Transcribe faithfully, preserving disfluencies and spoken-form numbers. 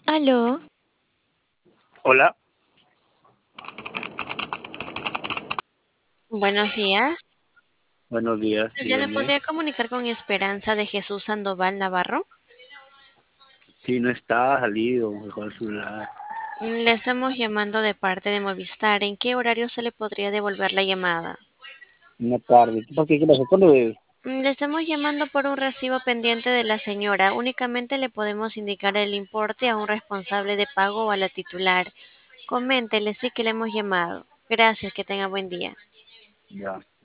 Aló, Hola, buenos días. buenos días, ¿Ya me dígame. podría comunicar con Esperanza de Jesús Sandoval Navarro? Si no está salido, mejor el celular. Mm, Le estamos llamando de parte de Movistar. ¿En qué horario se le podría devolver la llamada? Una tarde. ¿Por qué? ¿Qué pasó? ¿Cuándo es? Mm, Le estamos llamando por un recibo pendiente de la señora. Únicamente le podemos indicar el importe a un responsable de pago o a la titular. Coméntele, sí que le hemos llamado. Gracias, que tenga buen día. Ya.